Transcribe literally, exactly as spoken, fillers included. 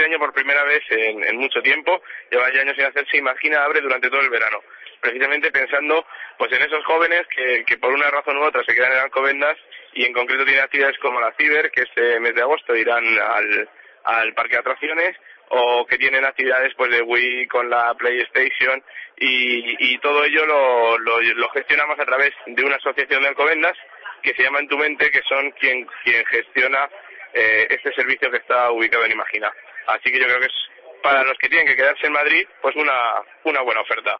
año por primera vez en, en mucho tiempo, lleva ya años sin hacerse, Imagina abre durante todo el verano, precisamente pensando pues en esos jóvenes que, que por una razón u otra se quedan en Alcobendas y en concreto tienen actividades como la Ciber, que este mes de agosto irán al, al parque de atracciones, o que tienen actividades pues de Wii con la PlayStation y, y todo ello lo, lo, lo gestionamos a través de una asociación de Alcobendas que se llama En Tu Mente, que son quien, quien gestiona eh, este servicio que está ubicado en Imagina. Así que yo creo que es para los que tienen que quedarse en Madrid pues una, una buena oferta.